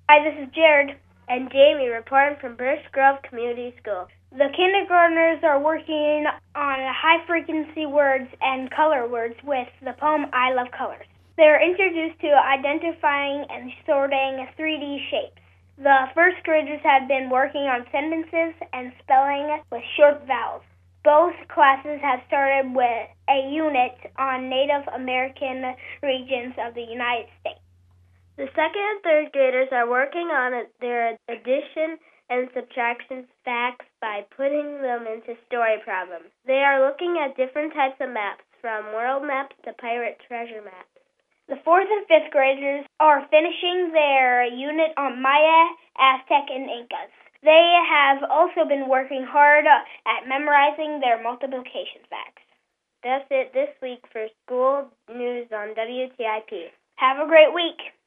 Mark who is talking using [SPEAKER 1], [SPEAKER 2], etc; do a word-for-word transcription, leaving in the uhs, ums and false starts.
[SPEAKER 1] Hi, this is Jared and Jamie reporting from Birch Grove Community School. The kindergartners are working on high-frequency words and color words with the poem I Love Colors. They're introduced to identifying and sorting three D shapes. The first graders have been working on sentences and spelling with short vowels. Both classes have started with a unit on Native American regions of the United States. The second and third graders are working on their addition and subtraction facts by putting them into story problems. They are looking at different types of maps, from world maps to pirate treasure maps. The fourth and fifth graders are finishing their unit on Maya, Aztec, and Incas. They have also been working hard at memorizing their multiplication facts. That's it this week for School News on W T I P. Have a great week.